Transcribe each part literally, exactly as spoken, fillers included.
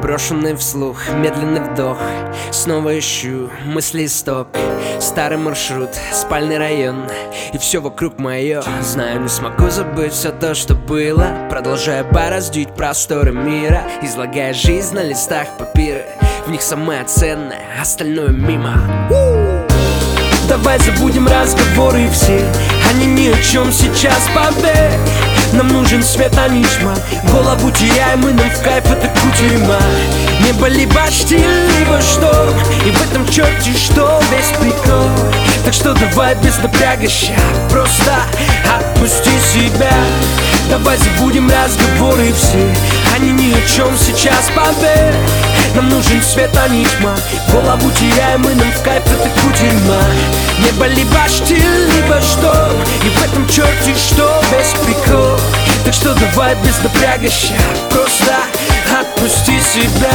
Брошенный вслух, медленный вдох. Снова ищу мысли исток. Старый маршрут, спальный район. И все вокруг мое. Знаю, не смогу забыть все то, что было. Продолжая бороздить просторы мира, излагая жизнь на листах папира. В них самое ценное, остальное мимо. Давай забудем разговоры все, они ни о чем сейчас, поверь. Нам нужен свет, а не тьма. Голову теряем, и нам в кайф это кутерьма. Небо либо штиль, либо шторм, и в этом черти что весь прикол. Так что давай без напряга ща, просто отпусти себя. Давай забудем разговоры все, они ни о чем сейчас, поверь. Нам нужен свет, а не тьма. Голову теряем, и нам в кайф это кутерьма. Небо либо штиль, либо шторм, и в этом черти что весь прикол. Так что давай без напряга ща, просто отпусти себя.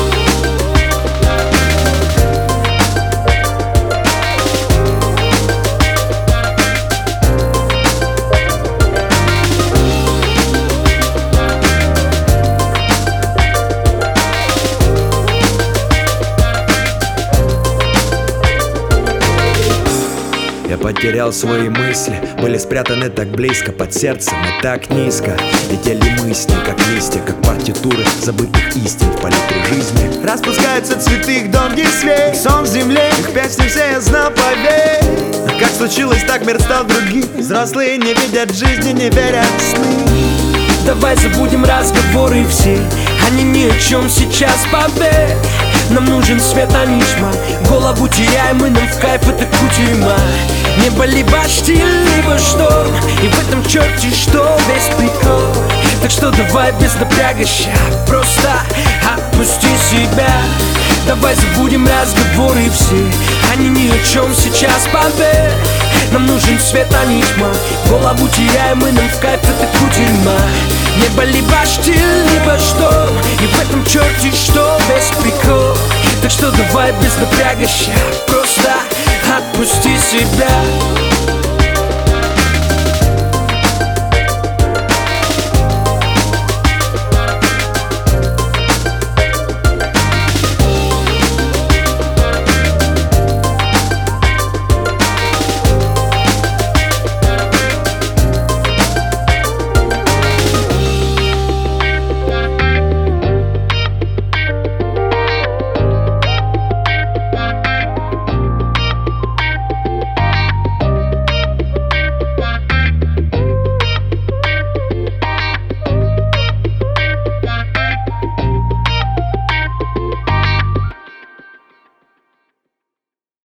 Я потерял свои мысли, были спрятаны так близко, под сердцем и так низко. Летели мысли, как листья, как партитуры забытых истин в палитре жизни. Распускаются цветы, их долгий свет, сон в земле, их песни все я знал, поверь. А как случилось, так мир стал другим. Взрослые не видят жизни, не верят в сны. Давай забудем разговоры все, они ни о чем сейчас, поверь. Нам нужен свет, а не тьма. Голову теряем, и нам в кайф это кутерьма. Небо либо штиль, либо шторм, и в этом черти что весь прикол. Так что давай без напряга ща, просто отпусти себя. Давай забудем разговоры все, они ни о чем сейчас, поверь. Нам нужен свет, а не тьма. Голову теряем, и нам в кайф это кутерьма. Небо либо штиль, либо шторм, и в этом черти что весь прикол. Так что давай без напряга ща, просто отпусти себя.